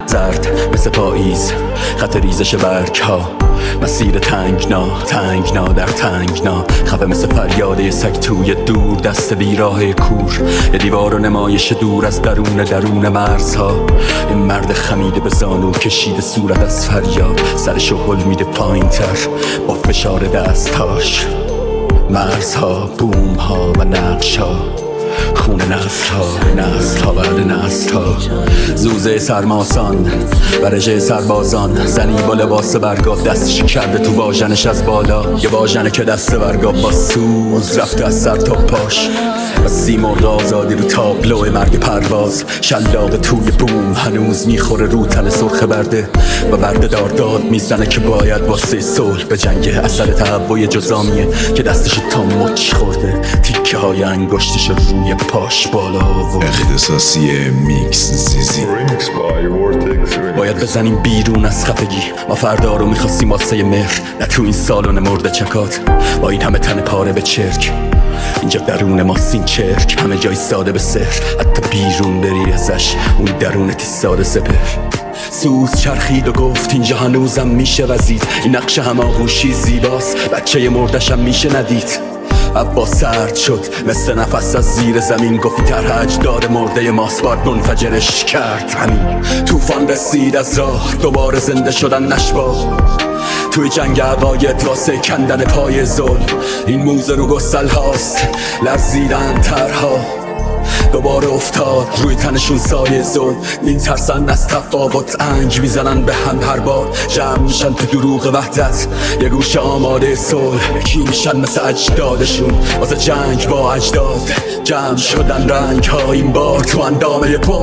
زرد مثل پاییز خط ریزش برگ ها، مسیر تنگنا در تنگنا، خفه مثل فریاد یه سگ توی دور دست بیراه کور، یه دیوار و نمایش دور از درون مرزها. یه مرد خمیده به زانو کشیده صورت از فریاد، سرشو هل میده پایین تر با فشار دستاش. مرزها، بوم ها و نقش ها، خون نسل ها بعد نسل ها، زوزه سرماسان و رژه سربازان، زنی با لباس برگاب دستش کرده تو واژنش از بالا، یه واژنه که دست برگاب با سوز رفته از سر تا پاش، و سیمرغ آزادی رو تابلو مرگ پرواز. شلاق توی بوم هنوز میخوره رو تن سرخ برده و برده داد میزنه که باید واسه صلح به جنگ. اثر تهوع جزامیه که دستش تا مچ خورده، تیکه های انگشتش روی پاش بالا آورده. اختصاصی میکس زیزی باید بزنیم بیرون از خفگی، ما فردا رو میخواستیم واسه مهر، نه تو این سالن مرد چکات با این همه تن پاره به چرک. اینجا درون ماست این چرک، همه جای ساده به سحر، حتی بیرون بری ازش اون درونتی ساده سپر. سوز چرخید و گفت اینجا هنوزم میشه وزید، این نقش هماغوشی زیباست، بچه مردشم میشه ندید. هوا سرد شد مثل نفس از زیر زمین، گفتی طرح اجداد مرده ماست باید منفجرش کرد. همین طوفان رسید از راه، دوباره زنده شدن نشبا توی جنگ عقاید واسه کندن پای ظلم. این موزه رو گسل هاست لرزیدن ترها، دوباره افتاد روی تنشون سایه ظلم. این ترسن از تفاوت انگ میزنن به هم هر بار، جمع میشن تو دروغ وحدت یه گوش آماده صلح. یکی میشن مثل اجدادشون واسه جنگ با اجداد، جمع شدن رنگ ها این بار تو اندامه پمپ.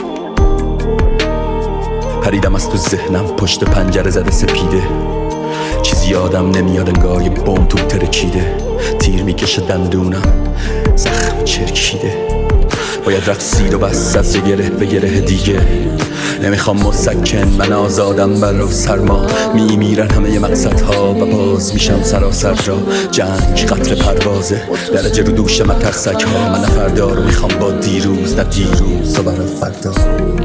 پریدم از تو ذهنم پشت پنجره زده سپیده، چیزی یادم نمیاد انگار یه بمب تو ترکیده. تیر میکشه دندونم زخم چرکیده، باید رقصید و بس از یه گره به گره دیگه. نمیخوام مسکن من آزادم برا سرما، میمیرن همه مقصدها و باز میشم سراسر را. جنگ قتل پروازه درجه رو دوش مترسک ها، من فردا رو میخوام با دیروز، نه دیروز و برا فردا.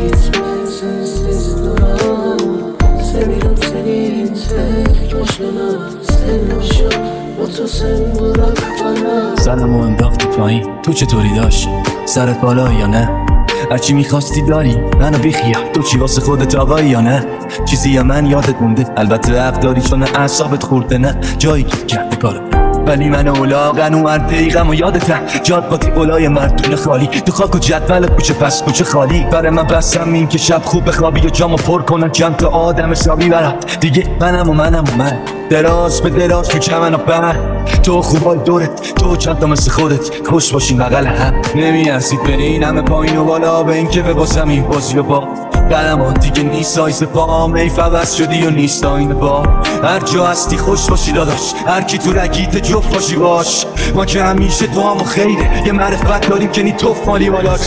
سرمو انداختی پایین، تو چطوری داشت؟ سرت بالا یا نه؟ هرچی میخواستی داری، منو بیخیال، تو چی واسه خودت آقایی یا نه؟ چیزی یا من یادت مونده؟ البته حق داری چون اعصابت خورده، نه جایی که کرده کارو، ولی من اولاغن و مرد دقیقم و یادتم جاد با تیقلای مردون خالی، تو خاک و جدول کوچه پس کوچه خالی. برای من بسم این که شب خوب بخوابی و جامو پر کنن چند تا آدم حسابی برات دیگه. منم و من دراز به دراز تو چمن و بر، تو خوبای دورت، تو چند تا مثل خودت خوش باشین بغل هم. نمیارسید برین همه پایین و بالا به این که بباسم این بازی و با قلمان دیگه نیست سایز پام. ایف عوض شدی و نیست آینه با هر جا هستی خوش باشی داداش، هر کی تو رگیت جفت باشی باش. ما که همیشه تو هم و خیره یه معرفت داریم که نی توف مالی بالاش.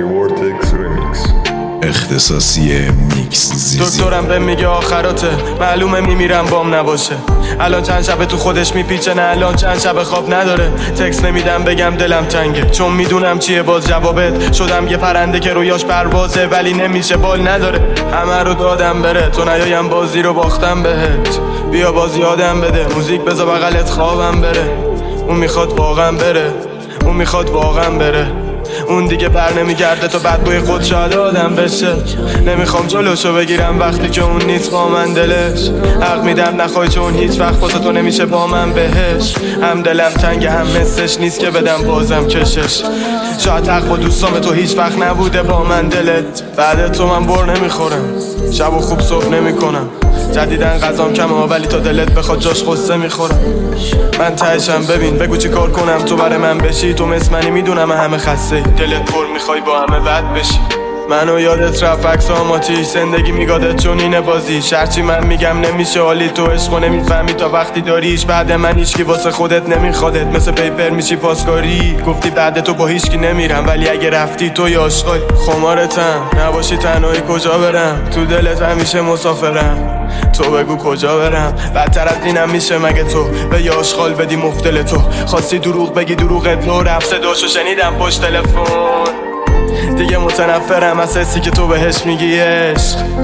اختصاصی میکس زیزی. دکترم به میگه آخراته، معلومه میمیرم بام نباشه. الان چند شب تو خودش میپیچه، نه الان چند شب خواب نداره. تکس نمیدم بگم دلم تنگه، چون میدونم چیه باز جوابت. شدم یه پرنده که رویاش پروازه ولی نمیشه بال نداره. همه رو دادم بره تو نیایم بازی رو باختم بهت. بیا باز یادم بده موزیک بذار بغلت خوابم بره. اون میخواد واقعا بره، اون میخواد واقعا بره. اون دیگه بر نمیگرده تا بدبوی خود شاید آدم بشه. نمیخوام جلوشو بگیرم وقتی که اون نیست با من دلش. حق میدم نخوای چون هیچ وقت واسه تو نمیشه با من بهش. هم دلم تنگه هم حسش نیست که بدم بازم کشش. شاید حق با دوستام تو هیچ وقت نبوده با من دلت. بعد تو من بر نمیخورم، شب و خوب صبح نمیکنم. جدیدن غذام کمه ولی تا دلت بخواد جاش قصه میخورم. من تهشم ببین بگو چی کار کنم تو برای من بشی. تو مثل منی میدونم همه خسته، دلت پر میخوای با همه بد بشی. منو یادت رفت عکس آماتیش، زندگی میگادت چون اینه بازی. شرچی من میگم نمیشه حالی تو عشقو نمیفهمی تا وقتی داریش. بعد من هیچکی واسه خودت نمیخوادت، مثل پیپر میشی پاسکاری. گفتی بعد تو با هیچکی نمیرم ولی اگه رفتی تو یاشقای خمارتم. نباشی تنهایی کجا برم، تو دلت همیشه مسافرم. تو بگو کجا برم، بدتر از اینم میشه مگه تو به یاشقال بدی مفتل تو. خواستی دروغ بگی دروغت نو رفت، صداشو شنیدم پشت تلفن. دیگه متنفرم از حسی که تو بهش میگی عشق.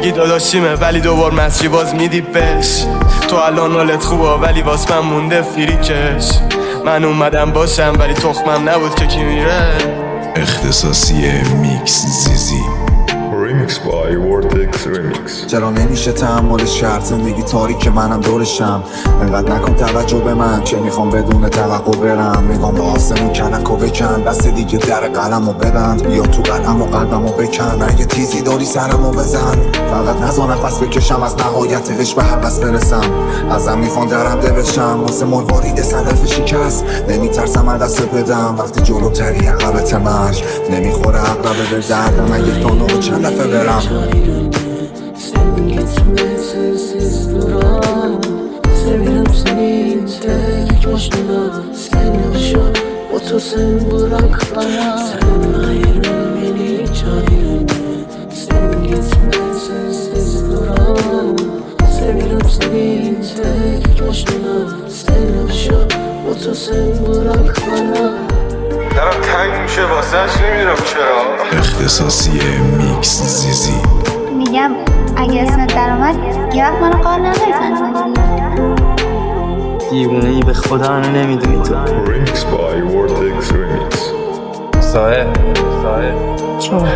میگی داداشیمه ولی دوبار مسری باز میدی بش. تو الان حالت خوبه ولی واس من مونده فریکش. من اومدم باشم ولی تخمم نبود که کی میره. اختصاصی میکس زیزی. Remix by Vortex Remix. چرا نمیشه تحملش کرد زندگی تاریک منم دورشم. انقدر نکن توجه به من که میخوام بدون توقع برم. میگم با آسمون کلکو بکن دست دیگه در قلمو ببند. بیا تو قلم و قلبمو بکن. اگه تیزی داری سرمو بزن. فقط نزا نفس بکشم از نهایتش به حبس برسم. ازم میخوان درنده بشم واسه مروارید صدف شکست. نمیترسم از دست بدم وقتی جلوتری عقبت مرگ. نمیخوره عقربه به دردم اگه تانو چند دفعه برم. Sen gitme sensiz duramam. Severim seni tek başına. Sen yaşa otur sen bırak bana. Sen ayırın beni hiç ayrılma. Sen gitme sensiz duramam. Severim seni tek başına. Sen yaşa otur sen bırak bana. دارم تنگ میشه واسهش نمیدونم چرا. اختصاصی میکس زیزی. میگم اگه اسمت در اومد یه وقت منو قار نمیزن. دیوونه ای به خدا هنو نمیدونی تو. Remix by Vortex Remix. سایه چون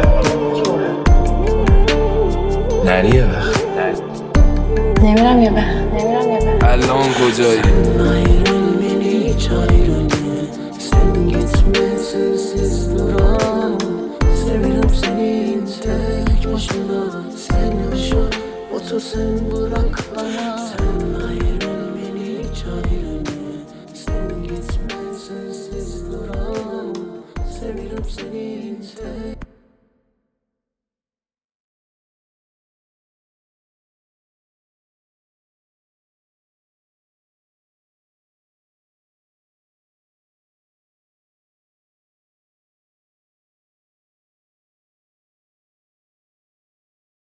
نری یه وقت نمیرم یه وقت الان کجایی؟ Ayrıl beni hiç ayrılma. Sen gitme sensiz duramam. Severim seni tek başına. Sen yaşa otur sen bırak bana. Sen ayrıl